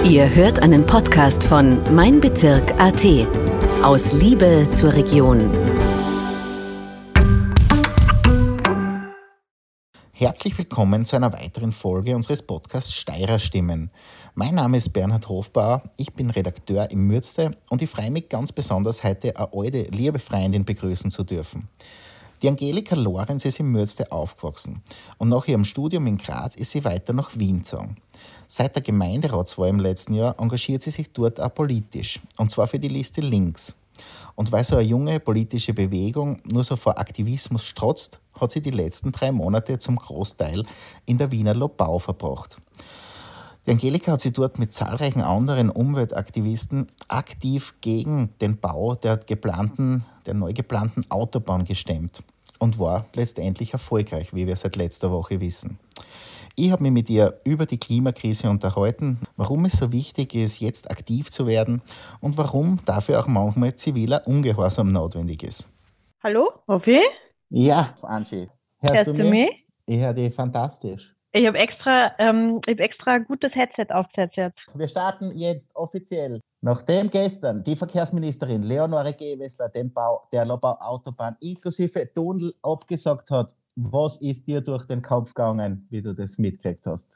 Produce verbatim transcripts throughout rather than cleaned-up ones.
Ihr hört einen Podcast von Mein Bezirk Punkt a t. Aus Liebe zur Region. Herzlich willkommen zu einer weiteren Folge unseres Podcasts Steirer Stimmen. Mein Name ist Bernhard Hofbauer, ich bin Redakteur im Mürzte und ich freue mich ganz besonders, heute eine alte, liebe Freundin begrüßen zu dürfen. Die Angelika Lorenz ist im Mürzte aufgewachsen und nach ihrem Studium in Graz ist sie weiter nach Wien gezogen. Seit der Gemeinderatswahl im letzten Jahr engagiert sie sich dort auch politisch, und zwar für die Liste Links. Und weil so eine junge politische Bewegung nur so vor Aktivismus strotzt, hat sie die letzten drei Monate zum Großteil in der Wiener Lobau verbracht. Die Angelika hat sich dort mit zahlreichen anderen Umweltaktivisten aktiv gegen den Bau der geplanten, der neu geplanten Autobahn gestemmt und war letztendlich erfolgreich, wie wir seit letzter Woche wissen. Ich habe mich mit ihr über die Klimakrise unterhalten, warum es so wichtig ist, jetzt aktiv zu werden und warum dafür auch manchmal ziviler Ungehorsam notwendig ist. Hallo, Hoffi? Ja, Angie. Hörst, Hörst du du mich? mich? Ich höre dich fantastisch. Ich habe extra, ähm, ich hab extra ein gutes Headset aufgesetzt jetzt. Wir starten jetzt offiziell. Nachdem gestern die Verkehrsministerin Leonore Gewessler den Bau der Lobau-Autobahn inklusive Tunnel abgesagt hat, was ist dir durch den Kopf gegangen, wie du das mitgekriegt hast?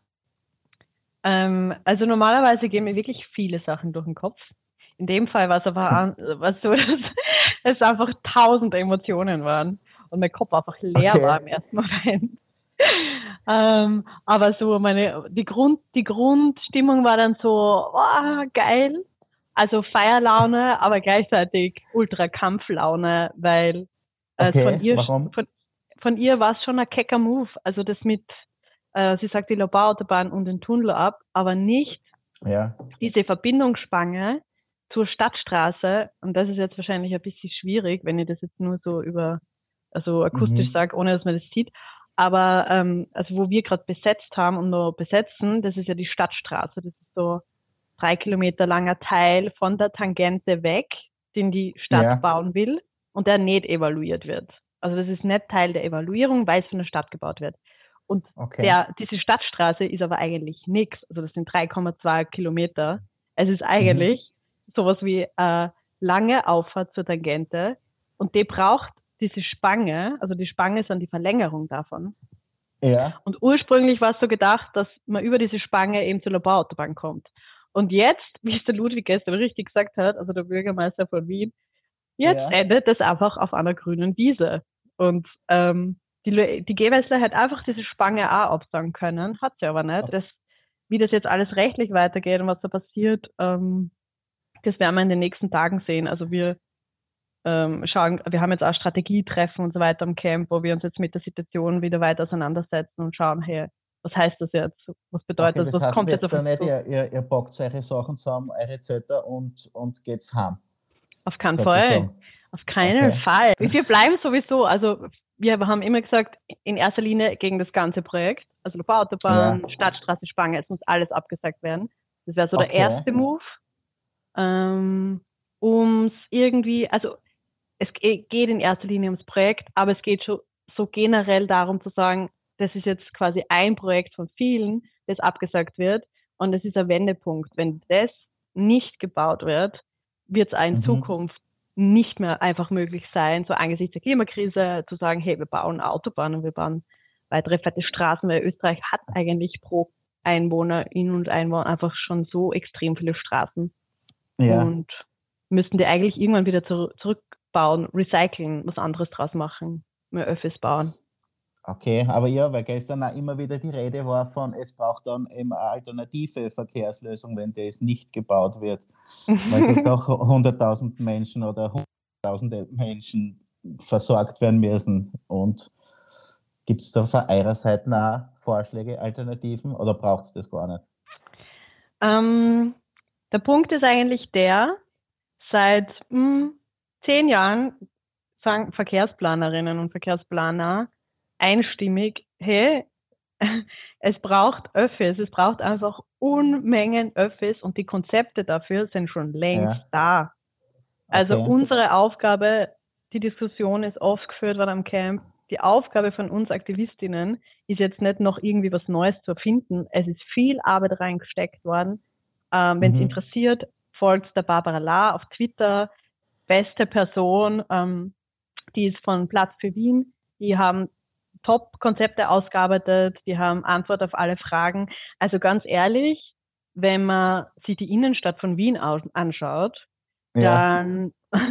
Ähm, also normalerweise gehen mir wirklich viele Sachen durch den Kopf. In dem Fall war es aber an, war's so, dass es einfach tausend Emotionen waren und mein Kopf einfach leer Okay. war im ersten Moment. ähm, aber so meine, die Grund, die Grundstimmung war dann so, wow, geil. Also Feierlaune, aber gleichzeitig Ultra-Kampflaune, weil äh, Okay, von ihr, warum? von, von ihr war es schon ein kecker Move. Also das mit, äh, sie sagt die Lobau-Autobahn und den Tunnel ab, aber nicht Ja. diese Verbindungsspange zur Stadtstraße. Und das ist jetzt wahrscheinlich ein bisschen schwierig, wenn ich das jetzt nur so über, also akustisch Mhm. sage, ohne dass man das sieht. Aber ähm, also wo wir gerade besetzt haben und noch besetzen, das ist ja die Stadtstraße. Das ist so drei Kilometer langer Teil von der Tangente weg, den die Stadt Ja. bauen will und der nicht evaluiert wird. Also das ist nicht Teil der Evaluierung, weil es von der Stadt gebaut wird. Und Okay. der, diese Stadtstraße ist aber eigentlich nichts. Also das sind drei Komma zwei Kilometer. Es ist eigentlich mhm. sowas wie eine lange Auffahrt zur Tangente und die braucht diese Spange, also die Spange ist dann die Verlängerung davon. Ja. Und ursprünglich war es so gedacht, dass man über diese Spange eben zur Lobau-Autobahn kommt. Und jetzt, wie es der Ludwig gestern richtig gesagt hat, also der Bürgermeister von Wien, jetzt Ja. endet das einfach auf einer grünen Wiese. Und ähm, die, die Gewessler hätte einfach diese Spange auch absagen können, hat sie aber nicht. Das, wie das jetzt alles rechtlich weitergeht und was da passiert, ähm, das werden wir in den nächsten Tagen sehen. Also wir ähm, schauen, wir haben jetzt auch Strategietreffen und so weiter am Camp, wo wir uns jetzt mit der Situation wieder weiter auseinandersetzen und schauen, hey, was heißt das jetzt? Was bedeutet Okay, das? das Was heißt kommt jetzt jetzt auf da uns nicht, zu? ihr, ihr, ihr packt eure Sachen zusammen, eure Zettel und, und geht's heim. Auf keinen sozusagen. Fall. Auf keinen Okay. Fall. Wir bleiben sowieso, also wir haben immer gesagt, in erster Linie gegen das ganze Projekt, also Lobau-Autobahn, Ja. Stadtstraße, Spange, es muss alles abgesagt werden. Das wäre so Okay. der erste Move. Ähm, ums irgendwie, also es geht in erster Linie ums Projekt, aber es geht schon so generell darum zu sagen, das ist jetzt quasi ein Projekt von vielen, das abgesagt wird und es ist ein Wendepunkt. Wenn das nicht gebaut wird, wird es auch in Mhm. Zukunft nicht mehr einfach möglich sein, so angesichts der Klimakrise zu sagen, hey, wir bauen Autobahnen und wir bauen weitere fette Straßen, weil Österreich hat eigentlich pro Einwohnerin und Einwohner einfach schon so extrem viele Straßen. Ja. Und müssten die eigentlich irgendwann wieder zu, zurückbauen, recyceln, was anderes draus machen, mehr Öffis bauen. Okay, aber ja, weil gestern auch immer wieder die Rede war von, es braucht dann eben eine alternative Verkehrslösung, wenn das nicht gebaut wird, weil dort doch hunderttausend Menschen oder hunderttausende Menschen versorgt werden müssen. Und gibt es da von eurer Seite auch Vorschläge, Alternativen oder braucht es das gar nicht? Ähm, der Punkt ist eigentlich der, seit mh, zehn Jahren sagen Verkehrsplanerinnen und Verkehrsplaner einstimmig, hey, es braucht Öffis, es braucht einfach Unmengen Öffis und die Konzepte dafür sind schon längst Ja. da. Also Okay. unsere Aufgabe, die Diskussion ist oft geführt worden am Camp, die Aufgabe von uns Aktivistinnen ist jetzt nicht noch irgendwie was Neues zu erfinden. Es ist viel Arbeit reingesteckt worden, Ähm, Wenn es Mhm. interessiert, folgt der Barbara La auf Twitter. Beste Person, ähm, die ist von Platz für Wien. Die haben Top-Konzepte ausgearbeitet, die haben Antwort auf alle Fragen. Also ganz ehrlich, wenn man sich die Innenstadt von Wien aus- anschaut, Ja. dann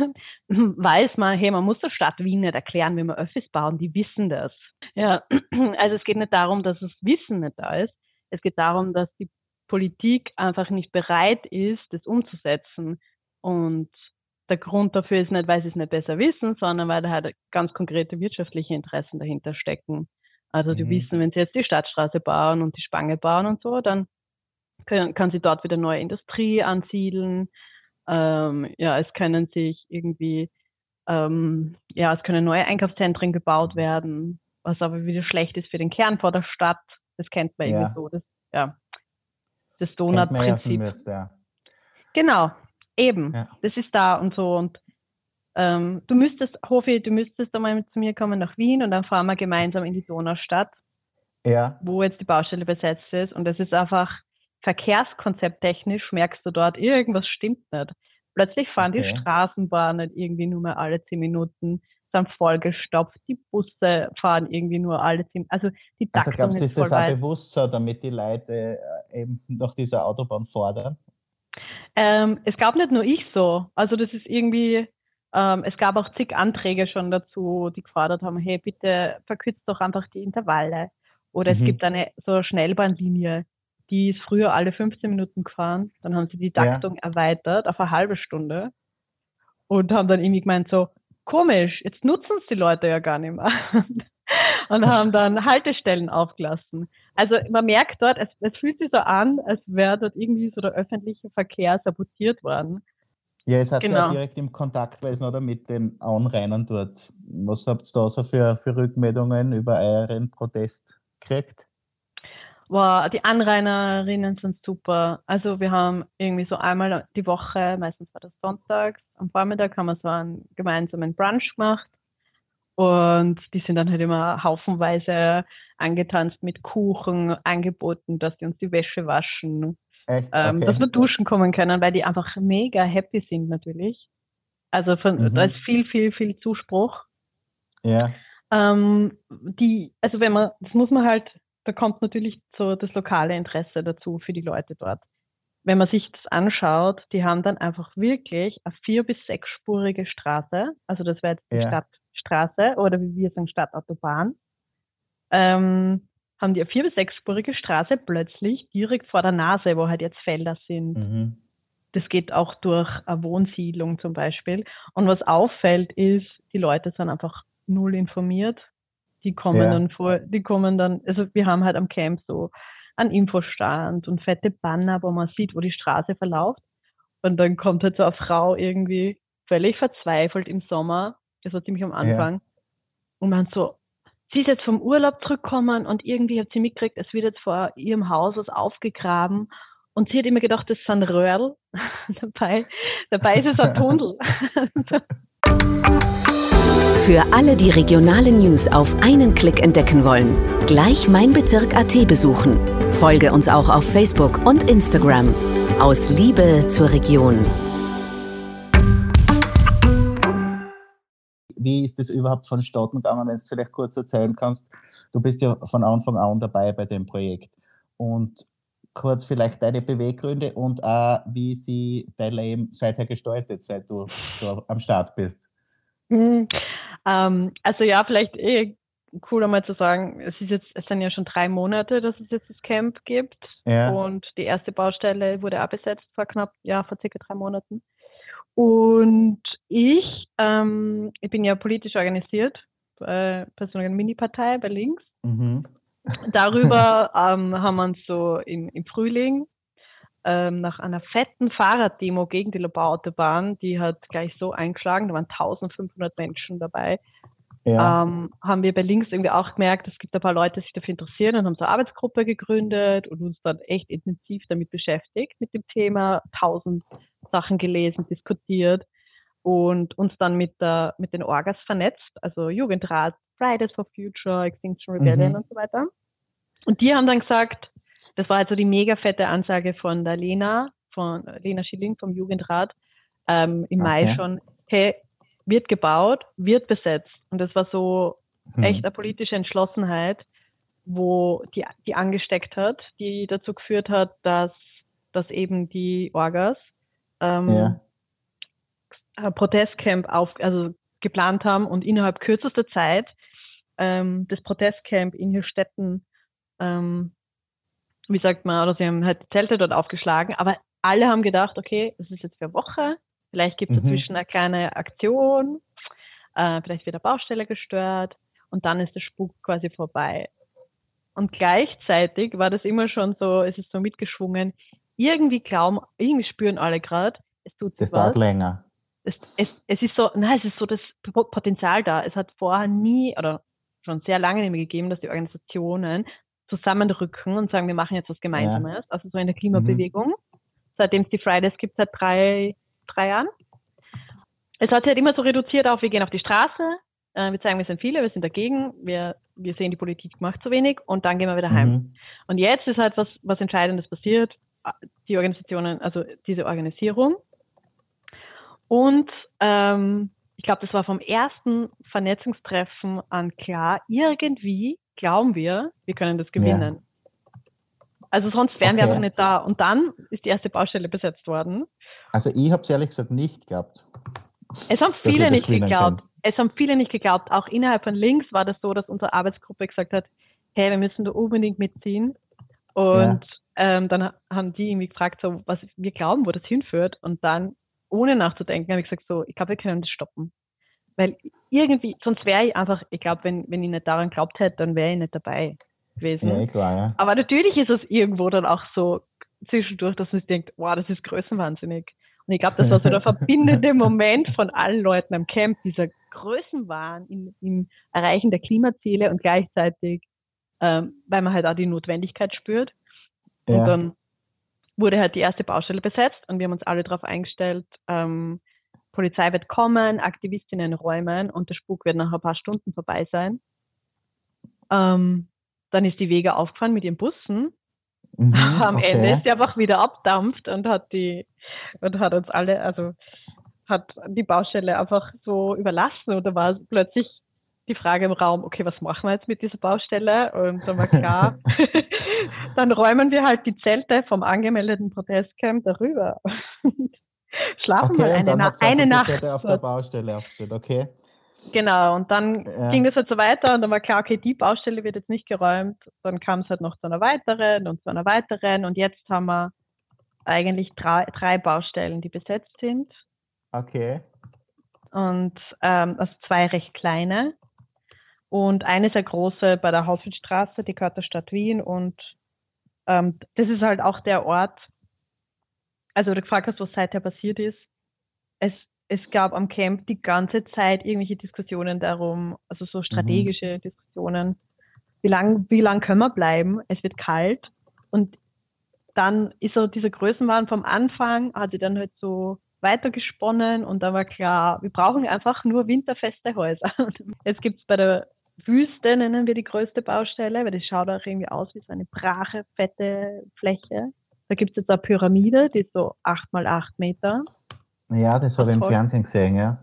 weiß man, hey, man muss der Stadt Wien nicht erklären, wie man Öffis bauen, die wissen das. Ja, also es geht nicht darum, dass das Wissen nicht da ist. Es geht darum, dass die Politik einfach nicht bereit ist, das umzusetzen. Und der Grund dafür ist nicht, weil sie es nicht besser wissen, sondern weil da halt ganz konkrete wirtschaftliche Interessen dahinter stecken. Also die Mhm. wissen, wenn sie jetzt die Stadtstraße bauen und die Spange bauen und so, dann können, kann sie dort wieder neue Industrie ansiedeln. Ähm, ja, es können sich irgendwie, ähm, ja, es können neue Einkaufszentren gebaut werden, was aber wieder schlecht ist für den Kern vor der Stadt. Das kennt man irgendwie Ja. so, das, ja, das Kennt man ja aus dem Donut-Prinzip. Mürz, ja. Genau, eben. Ja. Das ist da und so. Und ähm, du müsstest, Hofi, du müsstest einmal zu mir kommen nach Wien und dann fahren wir gemeinsam in die Donaustadt, Ja. wo jetzt die Baustelle besetzt ist. Und es ist einfach verkehrskonzepttechnisch, merkst du dort, irgendwas stimmt nicht. Plötzlich fahren Okay. die Straßenbahnen irgendwie nur mehr alle zehn Minuten, sind vollgestopft, die Busse fahren irgendwie nur alle zehn, also die Also Taktung glaubst du, ist ist das voll auch weit. bewusst so, damit die Leute äh, eben nach dieser Autobahn fordern? Ähm, es gab nicht nur ich so. Also das ist irgendwie, ähm, es gab auch zig Anträge schon dazu, die gefordert haben, hey, bitte verkürzt doch einfach die Intervalle. Oder es Mhm. gibt eine so eine Schnellbahnlinie, die ist früher alle fünfzehn Minuten gefahren. Dann haben sie die Ja. Taktung erweitert auf eine halbe Stunde und haben dann irgendwie gemeint so, komisch, jetzt nutzen es die Leute ja gar nicht mehr. Und haben dann Haltestellen aufgelassen. Also man merkt dort, es, es fühlt sich so an, als wäre dort irgendwie so der öffentliche Verkehr sabotiert worden. Ja, es hat ja Genau. direkt im Kontakt gewesen, oder, mit den Anrainern dort. Was habt ihr da so für, für Rückmeldungen über euren Protest gekriegt? Wow, die Anrainerinnen sind super. Also wir haben irgendwie so einmal die Woche, meistens war das sonntags, am Vormittag haben wir so einen gemeinsamen Brunch gemacht. Und die sind dann halt immer haufenweise angetanzt mit Kuchen, angeboten, dass die uns die Wäsche waschen, Echt? ähm, Okay. dass wir duschen kommen können, weil die einfach mega happy sind natürlich. Also von, Mhm. da ist viel, viel, viel Zuspruch. Ja. Ähm, die, also wenn man, das muss man halt, da kommt natürlich so das lokale Interesse dazu für die Leute dort. Wenn man sich das anschaut, die haben dann einfach wirklich eine vier- bis sechsspurige Straße, also das wäre jetzt die Ja. Stadtstraße oder wie wir sagen Stadtautobahn, ähm, haben die eine vier- bis sechsspurige Straße plötzlich direkt vor der Nase, wo halt jetzt Felder sind. Mhm. Das geht auch durch eine Wohnsiedlung zum Beispiel. Und was auffällt ist, die Leute sind einfach null informiert. Die kommen Ja. dann vor, die kommen dann, also wir haben halt am Camp so einen Infostand und fette Banner, wo man sieht, wo die Straße verläuft. Und dann kommt halt so eine Frau irgendwie völlig verzweifelt im Sommer, das war ziemlich am Anfang, und man so, sie ist jetzt vom Urlaub zurückgekommen und irgendwie hat sie mitgekriegt, es wird jetzt vor ihrem Haus was aufgegraben. Und sie hat immer gedacht, das sind Röhrl. dabei, dabei ist es ein Tunnel. Für alle, die regionale News auf einen Klick entdecken wollen, gleich Mein Bezirk Punkt at besuchen. Folge uns auch auf Facebook und Instagram. Aus Liebe zur Region. Wie ist das überhaupt vonstatten gegangen, wenn du es vielleicht kurz erzählen kannst? Du bist ja von Anfang an dabei bei dem Projekt. Und kurz vielleicht deine Beweggründe und auch, wie sie dein Leben seither gestaltet, seit du da am Start bist. Hm, ähm, also ja, vielleicht eh cool einmal zu sagen, es ist jetzt, es sind ja schon drei Monate, dass es jetzt das Camp gibt. Ja. Und die erste Baustelle wurde auch besetzt vor knapp, ja, vor circa drei Monaten. Und ich, ähm, ich bin ja politisch organisiert, bei, bei so einer Mini-Partei bei Links. Mhm. Darüber ähm, haben wir uns so im, im Frühling ähm, nach einer fetten Fahrraddemo gegen die Lobau-Autobahn, die hat gleich so eingeschlagen, da waren eintausendfünfhundert Menschen dabei, Ja. ähm, haben wir bei Links irgendwie auch gemerkt, es gibt ein paar Leute, die sich dafür interessieren und haben so eine Arbeitsgruppe gegründet und uns dann echt intensiv damit beschäftigt, mit dem Thema, tausend Sachen gelesen, diskutiert und uns dann mit, der, mit den Orgas vernetzt, also Jugendrat, Fridays for Future, Extinction Rebellion Mhm. und so weiter. Und die haben dann gesagt, das war halt so die mega fette Ansage von der Lena von Lena Schilling vom Jugendrat ähm, im Okay. Mai schon, hey, wird gebaut, wird besetzt. Und das war so Hm. echt eine politische Entschlossenheit, wo die, die angesteckt hat, die dazu geführt hat, dass, dass eben die Orgas ähm, Ja. ein Protestcamp auf, also geplant haben und innerhalb kürzester Zeit ähm, das Protestcamp in Hirstetten, ähm, wie sagt man, oder sie haben halt Zelte dort aufgeschlagen, aber alle haben gedacht, okay, das ist jetzt für eine Woche, vielleicht gibt es Mhm. dazwischen eine kleine Aktion, äh, vielleicht wird eine Baustelle gestört und dann ist der Spuk quasi vorbei. Und gleichzeitig war das immer schon so, es ist so mitgeschwungen, irgendwie glauben, irgendwie spüren alle gerade, es tut sich Das was. dauert länger. Es, es, es ist so, nein, es ist so das Potenzial da. Es hat vorher nie oder schon sehr lange nicht mehr gegeben, dass die Organisationen zusammenrücken und sagen, wir machen jetzt was Gemeinsames. Ja. Also so in der Klimabewegung. Mhm. Seitdem es die Fridays gibt, seit drei, drei Jahren. Es hat sich halt immer so reduziert auf, wir gehen auf die Straße, äh, wir zeigen, wir sind viele, wir sind dagegen, wir, wir sehen, die Politik macht zu wenig und dann gehen wir wieder heim. Mhm. Und jetzt ist halt was, was Entscheidendes passiert, die Organisationen, also diese Organisierung. Und ähm, ich glaube, das war vom ersten Vernetzungstreffen an klar, irgendwie glauben wir, wir können das gewinnen. Ja. Also sonst wären okay. wir einfach nicht da. Und dann ist die erste Baustelle besetzt worden. Also ich habe es ehrlich gesagt nicht geglaubt. Es haben viele nicht geglaubt. Können. Es haben viele nicht geglaubt. Auch innerhalb von Links war das so, dass unsere Arbeitsgruppe gesagt hat, hey, wir müssen da unbedingt mitziehen. Und ja. ähm, dann haben die irgendwie gefragt, so, was wir glauben, wo das hinführt. Und dann ohne nachzudenken, habe ich gesagt, so, ich glaube, wir können das stoppen. Weil irgendwie, sonst wäre ich einfach, ich glaube, wenn, wenn ich nicht daran geglaubt hätte, dann wäre ich nicht dabei gewesen. Ja, klar, ja. Aber natürlich ist es irgendwo dann auch so zwischendurch, dass man sich denkt, wow, das ist größenwahnsinnig. Und ich glaube, das war so der verbindende Moment von allen Leuten am Camp, dieser Größenwahn im, im Erreichen der Klimaziele und gleichzeitig, ähm, weil man halt auch die Notwendigkeit spürt. Und ja. dann wurde halt die erste Baustelle besetzt und wir haben uns alle darauf eingestellt, ähm, Polizei wird kommen, Aktivistinnen räumen und der Spuk wird nach ein paar Stunden vorbei sein. Ähm, dann ist die Wege aufgefahren mit ihren Bussen. Mhm, Am okay. Ende ist sie einfach wieder abdampft und hat die und hat uns alle, also hat die Baustelle einfach so überlassen und da war plötzlich die Frage im Raum, okay, was machen wir jetzt mit dieser Baustelle? Und dann war klar, dann räumen wir halt die Zelte vom angemeldeten Protestcamp darüber. Schlafen okay, mal eine, Na- eine Nacht. Die auf der Baustelle aufgestellt, okay. Genau, und dann ja. ging das halt so weiter und dann war klar, okay, die Baustelle wird jetzt nicht geräumt. Dann kam es halt noch zu einer weiteren und zu einer weiteren und jetzt haben wir eigentlich drei, drei Baustellen, die besetzt sind. Okay. Und ähm, also zwei recht kleine und eine sehr große bei der Hauswildstraße, die gehört der Stadt Wien und ähm, das ist halt auch der Ort, also du gefragt hast, was seither passiert ist. Es, es gab am Camp die ganze Zeit irgendwelche Diskussionen darum, also so strategische mhm. Diskussionen. Wie lang, wie lang können wir bleiben? Es wird kalt. Und dann ist so diese Größenwahn vom Anfang, hat sie dann halt so weitergesponnen und dann war klar, wir brauchen einfach nur winterfeste Häuser. Jetzt gibt es bei der Wüste, nennen wir die größte Baustelle, weil das schaut auch irgendwie aus wie so eine brache, fette Fläche. Da gibt es jetzt eine Pyramide, die ist so acht mal acht Meter. Ja, das habe ich im Fernsehen gesehen, ja.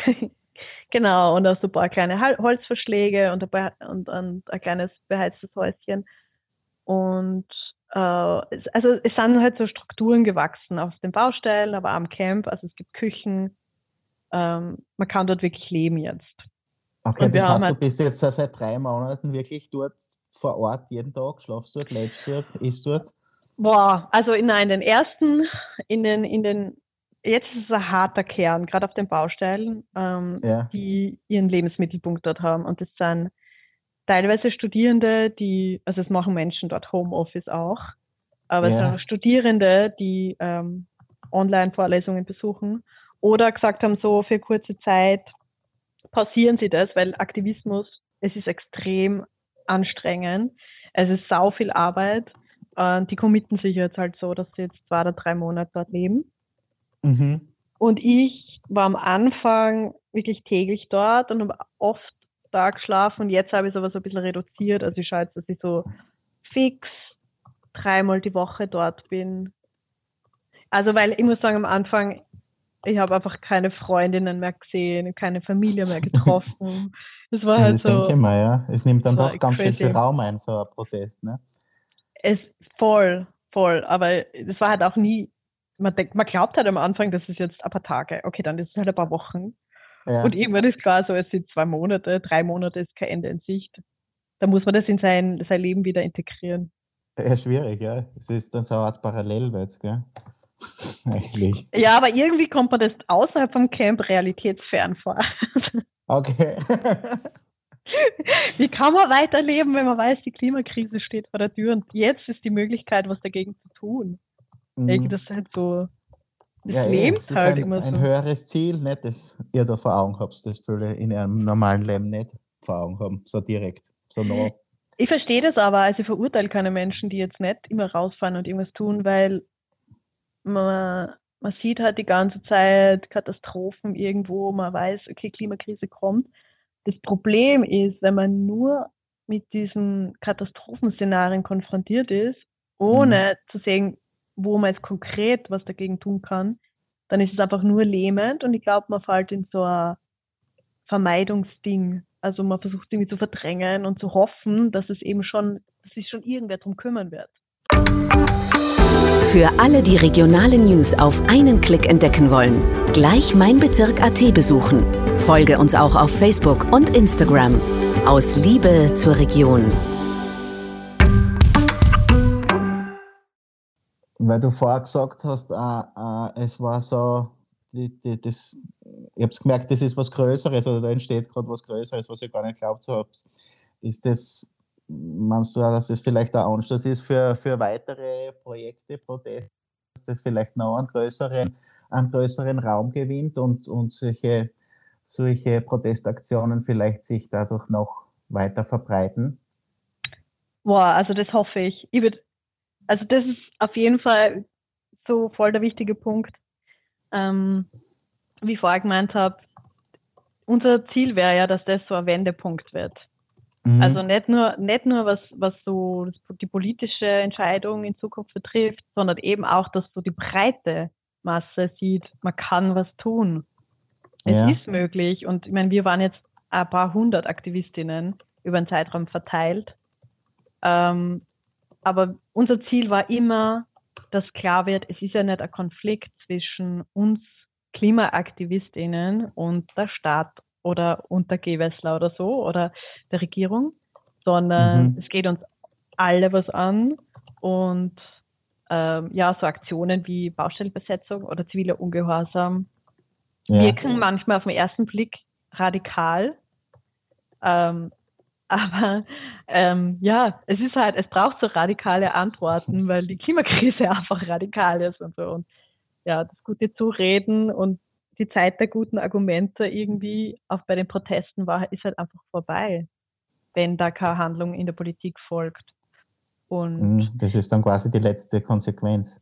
Genau, und auch so ein paar kleine Holzverschläge und ein, und, und ein kleines beheiztes Häuschen. Und äh, es, also es sind halt so Strukturen gewachsen auf den Baustellen, aber am Camp, also es gibt Küchen, ähm, man kann dort wirklich leben jetzt. Okay, und das heißt, halt, du bist jetzt seit drei Monaten wirklich dort vor Ort, jeden Tag, schlafst dort, lebst dort, isst dort? Boah, also in, in den ersten, in den, in den, jetzt ist es ein harter Kern, gerade auf den Baustellen, ähm, ja. die ihren Lebensmittelpunkt dort haben. Und das sind teilweise Studierende, die, also es machen Menschen dort Homeoffice auch, aber ja. es sind Studierende, die ähm, Online-Vorlesungen besuchen oder gesagt haben, so für kurze Zeit pausieren sie das, weil Aktivismus, es ist extrem anstrengend, es ist sau viel Arbeit. Und die committen sich jetzt halt so, dass sie jetzt zwei oder drei Monate dort leben. Mhm. Und ich war am Anfang wirklich täglich dort und habe oft da geschlafen. Und jetzt habe ich es aber so ein bisschen reduziert. Also ich schaue jetzt, dass ich so fix dreimal die Woche dort bin. Also, weil ich muss sagen, am Anfang, ich habe einfach keine Freundinnen mehr gesehen, keine Familie mehr getroffen. Das war Ja, halt das denke so, ich mal, ja. Es nimmt das dann war doch ganz schön viel crazy. Raum ein, so ein Protest, ne? Es voll, voll. Aber das war halt auch nie, man denkt, man glaubt halt am Anfang, das ist jetzt ein paar Tage. Okay, dann ist es halt ein paar Wochen. Und Ja, irgendwann ist klar, so es sind zwei Monate, drei Monate ist kein Ende in Sicht. Da muss man das in sein, sein Leben wieder integrieren. eher schwierig, ja. Es ist dann so eine Art Parallelwelt, gell? Eigentlich. Ja, aber irgendwie kommt man das außerhalb vom Camp realitätsfern vor. Okay. Wie kann man weiterleben, wenn man weiß, die Klimakrise steht vor der Tür und jetzt ist die Möglichkeit, was dagegen zu tun? Irgendwie, das Mhm. ist halt so, das Ja, eh, lebt es ist halt ein, immer ein so. höheres Ziel, nicht, das ihr da vor Augen habt, das viele in ihrem normalen Leben nicht vor Augen haben, so direkt, so nah. Ich verstehe das aber, also ich verurteile keine Menschen, die jetzt nicht immer rausfahren und irgendwas tun, weil man, man sieht halt die ganze Zeit Katastrophen irgendwo, man weiß, okay, Klimakrise kommt. Das Problem ist, wenn man nur mit diesen Katastrophenszenarien konfrontiert ist, ohne zu sehen, wo man jetzt konkret was dagegen tun kann, dann ist es einfach nur lähmend und ich glaube, man fällt in so ein Vermeidungsding. Also man versucht irgendwie zu verdrängen und zu hoffen, dass es eben schon, dass sich schon irgendwer drum kümmern wird. Für alle, die regionale News auf einen Klick entdecken wollen, gleich mein Bezirk Punkt at besuchen. Folge uns auch auf Facebook und Instagram. Aus Liebe zur Region. Weil du vorher gesagt hast, äh, äh, es war so, die, die, das, ich habe gemerkt, das ist was Größeres, oder da entsteht gerade was Größeres, was ich gar nicht glaubt habe. Ist das, meinst du, dass das vielleicht ein Anstoß ist für, für weitere Projekte, Proteste, dass das vielleicht noch einen größeren, einen größeren Raum gewinnt und, und solche, solche Protestaktionen vielleicht sich dadurch noch weiter verbreiten? Boah, also das hoffe ich. Ich würd, also das ist auf jeden Fall so voll der wichtige Punkt. Ähm, wie ich vorher gemeint habe, unser Ziel wäre ja, dass das so ein Wendepunkt wird. Mhm. Also nicht nur, nicht nur was, was so die politische Entscheidung in Zukunft betrifft, sondern eben auch, dass so die breite Masse sieht, man kann was tun. Es Ja. ist möglich. Und ich meine, wir waren jetzt ein paar hundert Aktivistinnen über einen Zeitraum verteilt. Ähm, aber unser Ziel war immer, dass klar wird, es ist ja nicht ein Konflikt zwischen uns KlimaaktivistInnen und der Staat oder und der Gewessler oder so oder der Regierung, sondern Mhm. es geht uns alle was an und ähm, ja, so Aktionen wie Baustellenbesetzung oder ziviler Ungehorsam Ja. wirken manchmal auf den ersten Blick radikal, ähm, aber ähm, ja, es ist halt, es braucht so radikale Antworten, weil die Klimakrise einfach radikal ist und so. Und ja, das gute Zureden und die Zeit der guten Argumente irgendwie auch bei den Protesten war, ist halt einfach vorbei, wenn da keine Handlung in der Politik folgt. Und Mhm. Das ist dann quasi die letzte Konsequenz.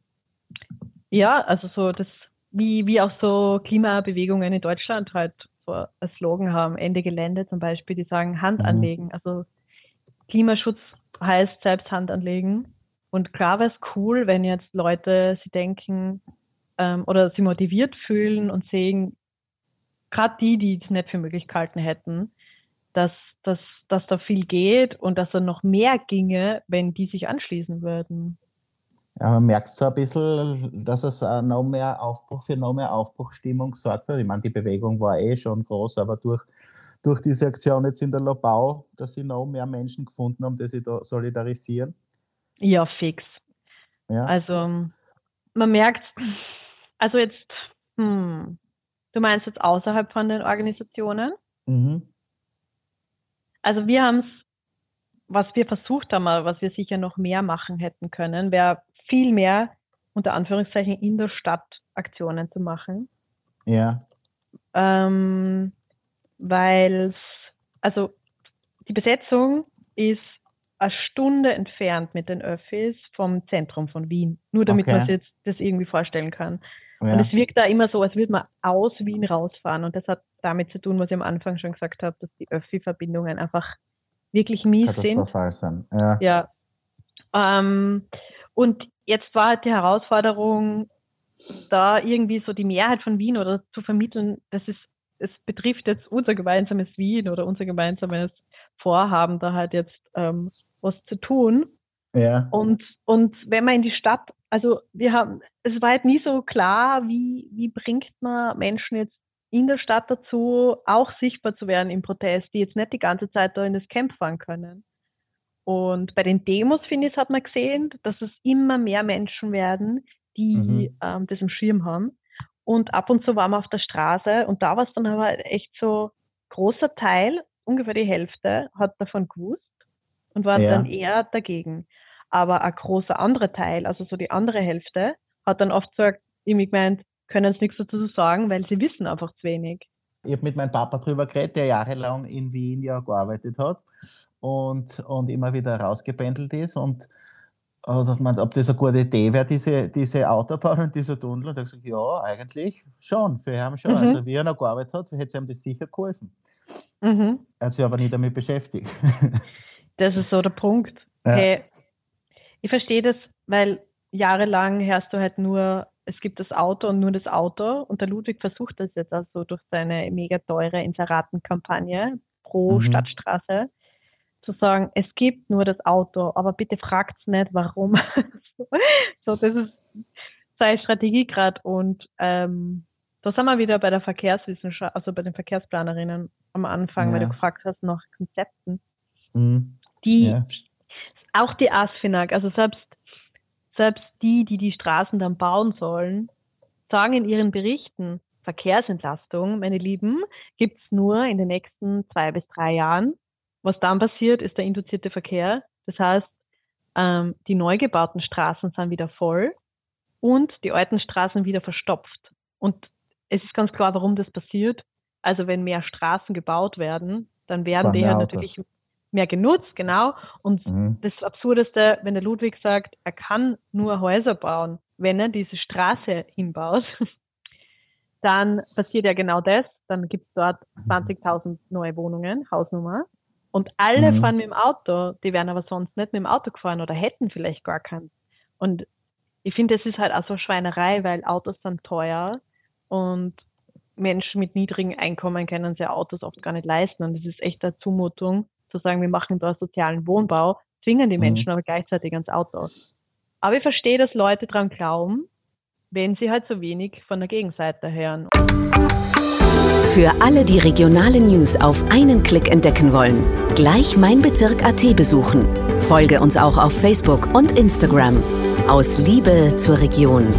ja, also so das, wie, wie auch so Klimabewegungen in Deutschland halt so ein Slogan haben, Ende Gelände zum Beispiel, die sagen Hand Mhm. anlegen. Also Klimaschutz heißt selbst Hand anlegen. Und klar wäre es cool, wenn jetzt Leute sie denken ähm, oder sie motiviert fühlen und sehen, gerade die, die es nicht für möglich gehalten hätten, dass, dass, dass da viel geht und dass da noch mehr ginge, wenn die sich anschließen würden. Ja, man merkt so ein bisschen, dass es auch noch mehr Aufbruch für noch mehr Aufbruchstimmung gesorgt hat. Ich meine, die Bewegung war eh schon groß, aber durch, durch diese Aktion jetzt in der Lobau, dass sie noch mehr Menschen gefunden haben, die sich da solidarisieren. Ja, fix. Ja. Also man merkt, also jetzt, hm, du meinst jetzt außerhalb von den Organisationen? Mhm. Also wir haben es, was wir versucht haben, aber was wir sicher noch mehr machen hätten können, wäre viel mehr, unter Anführungszeichen, in der Stadt Aktionen zu machen. Ja. Ähm, weil es, also die Besetzung ist eine Stunde entfernt mit den Öffis vom Zentrum von Wien. Nur damit Okay. man sich jetzt das irgendwie vorstellen kann. Ja. Und es wirkt da immer so, als würde man aus Wien rausfahren. Und das hat damit zu tun, was ich am Anfang schon gesagt habe, dass die Öffi-Verbindungen einfach wirklich mies sind. Katastrophal sind. Ja. Ja. Ähm, und jetzt war halt die Herausforderung, da irgendwie so die Mehrheit von Wien oder zu vermitteln, das ist, es betrifft jetzt unser gemeinsames Wien oder unser gemeinsames Vorhaben, da halt jetzt ähm, was zu tun. Ja. Und, und wenn man in die Stadt, also wir haben, es war halt nie so klar, wie, wie bringt man Menschen jetzt in der Stadt dazu, auch sichtbar zu werden im Protest, die jetzt nicht die ganze Zeit da in das Camp fahren können. Und bei den Demos, finde ich, hat man gesehen, dass es immer mehr Menschen werden, die Mhm. ähm, das im Schirm haben. Und ab und zu waren wir auf der Straße und da war es dann aber echt so, großer Teil, ungefähr die Hälfte, hat davon gewusst und war Ja. dann eher dagegen. Aber ein großer anderer Teil, also so die andere Hälfte, hat dann oft gesagt, irgendwie gemeint, können sie nichts dazu sagen, weil sie wissen einfach zu wenig. Ich habe mit meinem Papa drüber geredet, der jahrelang in Wien ja gearbeitet hat und, und immer wieder rausgependelt ist. Und und hat gemeint, ob das eine gute Idee wäre, diese, diese Autobahn und dieser Tunnel. Und er hat gesagt, ja, eigentlich schon, für ihn schon. Mhm. Also wie er noch gearbeitet hat, hätte es ihm das sicher geholfen. Mhm. Er hat sich aber nie damit beschäftigt. Das ist so der Punkt. Ja. Hey, ich verstehe das, weil jahrelang hörst du halt nur, es gibt das Auto und nur das Auto. Und der Ludwig versucht das jetzt also durch seine mega teure Inseratenkampagne pro Mhm. Stadtstraße zu sagen, es gibt nur das Auto, aber bitte fragt's nicht, warum. so, das ist seine Strategie gerade. Und ähm, da sind wir wieder bei der Verkehrswissenschaft, also bei den Verkehrsplanerinnen am Anfang, weil Ja. du gefragt hast nach Konzepten. Mhm. Die, Ja. auch die ASFINAG, also selbst, selbst die, die die Straßen dann bauen sollen, sagen in ihren Berichten, Verkehrsentlastung, meine Lieben, gibt's nur in den nächsten zwei bis drei Jahren. Was dann passiert, ist der induzierte Verkehr. Das heißt, ähm, die neu gebauten Straßen sind wieder voll und die alten Straßen wieder verstopft. Und es ist ganz klar, warum das passiert. Also wenn mehr Straßen gebaut werden, dann werden Fahren die mehr ja Autos. natürlich mehr genutzt, genau. Und Mhm. das Absurdeste, wenn der Ludwig sagt, er kann nur Häuser bauen, wenn er diese Straße hinbaut, dann passiert ja genau das. Dann gibt es dort zwanzigtausend neue Wohnungen, Hausnummer. Und alle Mhm. fahren mit dem Auto, die wären aber sonst nicht mit dem Auto gefahren oder hätten vielleicht gar keins. Und ich finde, das ist halt auch so Schweinerei, weil Autos sind teuer und Menschen mit niedrigen Einkommen können sich Autos oft gar nicht leisten. Und es ist echt eine Zumutung, zu sagen, wir machen da sozialen Wohnbau, zwingen die Mhm. Menschen aber gleichzeitig ans Auto. Aber ich verstehe, dass Leute daran glauben, wenn sie halt so wenig von der Gegenseite hören. Für alle, die regionale News auf einen Klick entdecken wollen, gleich mein Bezirk Punkt at besuchen. Folge uns auch auf Facebook und Instagram. Aus Liebe zur Region.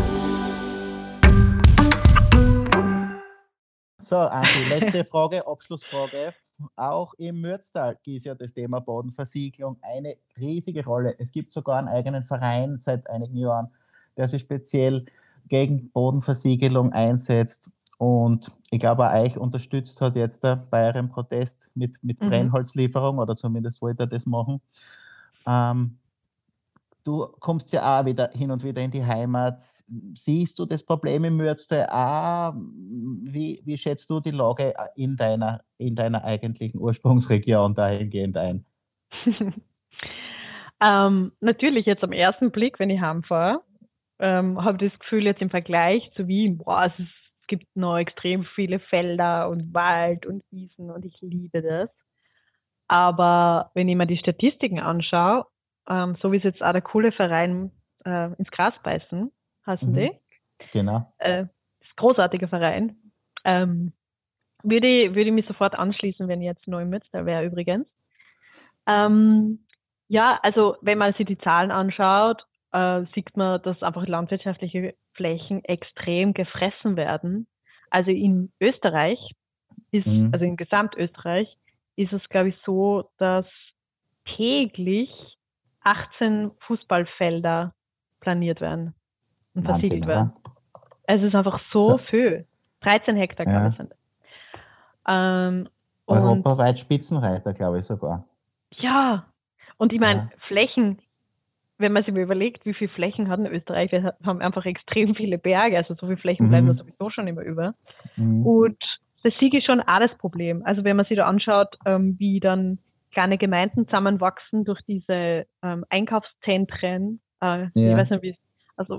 So, Angie, letzte Frage, Abschlussfrage. Auch im Mürztal ist ja das Thema Bodenversiegelung eine riesige Rolle. Es gibt sogar einen eigenen Verein seit einigen Jahren, der sich speziell gegen Bodenversiegelung einsetzt. Und ich glaube, auch euch unterstützt hat jetzt da bei eurem Protest mit, mit Mhm. Brennholzlieferung, oder zumindest wollte er das machen. Ähm, du kommst ja auch wieder hin und wieder in die Heimat. Siehst du das Problem im Mürztal auch? Wie, wie schätzt du die Lage in deiner, in deiner eigentlichen Ursprungsregion dahingehend ein? ähm, natürlich jetzt am ersten Blick, wenn ich heimfahre, ähm, habe ich das Gefühl jetzt im Vergleich zu Wien, boah, es, ist, es gibt noch extrem viele Felder und Wald und Wiesen und ich liebe das. Aber wenn ich mir die Statistiken anschaue, ähm, so wie es jetzt auch der coole Verein äh, ins Gras beißen, heißen Mhm. die, Genau. äh, das ist ein großartiger Verein, ähm, würde ich, würde ich mich sofort anschließen, wenn ich jetzt neu im Mürztal wäre übrigens. Ähm, ja, also wenn man sich die Zahlen anschaut, äh, sieht man, dass einfach landwirtschaftliche Flächen extrem gefressen werden. Also in Österreich ist, Mhm. also in Gesamtösterreich ist es, glaube ich, so, dass täglich achtzehn Fußballfelder planiert werden und Wahnsinn, versiegelt oder? werden. Es ist einfach so So. viel. dreizehn Hektar, glaube Ja. ich, sind es. Ähm, und Europaweit Spitzenreiter, glaube ich sogar. ja, und ich meine, Ja. Flächen, wenn man sich mal überlegt, wie viele Flächen hat in Österreich, wir haben einfach extrem viele Berge, also so viele Flächen bleiben da Mhm. sowieso schon immer über. Mhm. Und das sehe ich schon auch das Problem. Also wenn man sich da anschaut, ähm, wie dann kleine Gemeinden zusammenwachsen durch diese ähm, Einkaufszentren, äh, Ja. ich weiß nicht, wie es, also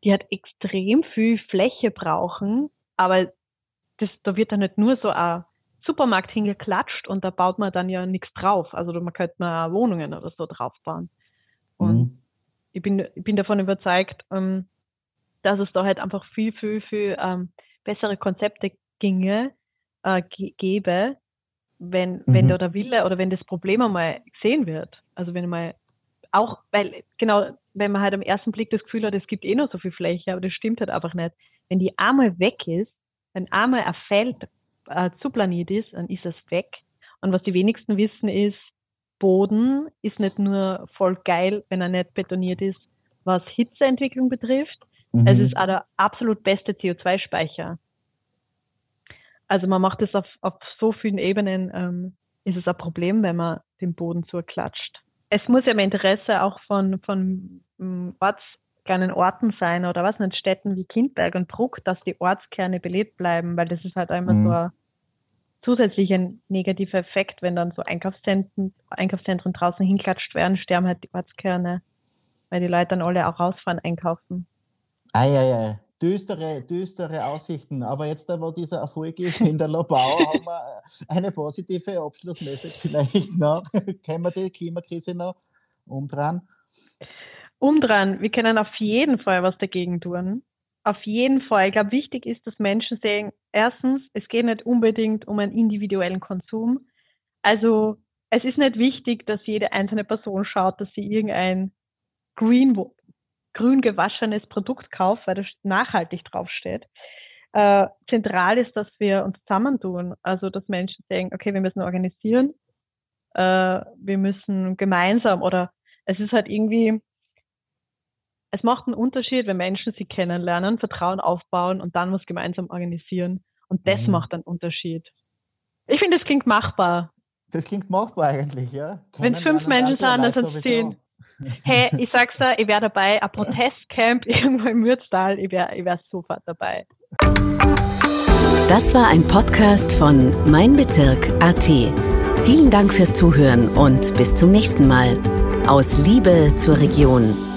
die halt extrem viel Fläche brauchen, aber das, da wird dann nicht nur so ein Supermarkt hingeklatscht und da baut man dann ja nichts drauf. Also man könnte mal Wohnungen oder so drauf bauen. Und mhm. ich, bin, ich bin davon überzeugt, ähm, dass es da halt einfach viel, viel, viel ähm, bessere Konzepte ginge, äh, g- gäbe, wenn, mhm. wenn da der Wille oder wenn das Problem einmal gesehen wird. Also wenn mal auch, weil genau, wenn man halt am ersten Blick das Gefühl hat, es gibt eh noch so viel Fläche, aber das stimmt halt einfach nicht. Wenn die einmal weg ist, wenn einmal ein Feld äh, zuplaniert ist, dann ist es weg. Und was die wenigsten wissen ist, Boden ist nicht nur voll geil, wenn er nicht betoniert ist, was Hitzeentwicklung betrifft. Mhm. Es ist auch der absolut beste C O zwei Speicher. Also man macht das auf, auf so vielen Ebenen, ähm, ist es ein Problem, wenn man den Boden zuklatscht. Es muss ja im Interesse auch von, von um, Orts, kleinen Orten sein oder was nicht, Städten wie Kindberg und Bruck, dass die Ortskerne belebt bleiben, weil das ist halt immer mhm. so ein zusätzlicher negativer Effekt, wenn dann so Einkaufszentren, Einkaufszentren draußen hinklatscht werden, sterben halt die Ortskerne, weil die Leute dann alle auch rausfahren einkaufen. Eieiei, düstere, düstere Aussichten, aber jetzt, wo dieser Erfolg ist in der Lobau, haben wir eine positive Abschlussmessage vielleicht noch. Können wir die Klimakrise noch umdrehen? Umdrehen, wir können auf jeden Fall was dagegen tun. Auf jeden Fall. Ich glaube, wichtig ist, dass Menschen sehen, erstens, es geht nicht unbedingt um einen individuellen Konsum. Also es ist nicht wichtig, dass jede einzelne Person schaut, dass sie irgendein green, grün gewaschenes Produkt kauft, weil das nachhaltig draufsteht. Äh, zentral ist, dass wir uns zusammentun. Also dass Menschen sagen, okay, wir müssen organisieren, äh, wir müssen gemeinsam oder es ist halt irgendwie... Es macht einen Unterschied, wenn Menschen sich kennenlernen, Vertrauen aufbauen und dann was gemeinsam organisieren. Und das mhm. macht einen Unterschied. Ich finde, das klingt machbar. Das klingt machbar eigentlich, ja. Wenn fünf Menschen sind, dann sind es zehn. Hey, ich sag's dir, ich wäre dabei, ein Protestcamp irgendwo im Mürztal, ich wäre ich wär sofort dabei. Das war ein Podcast von Mein Bezirk Punkt A T. Vielen Dank fürs Zuhören und bis zum nächsten Mal. Aus Liebe zur Region.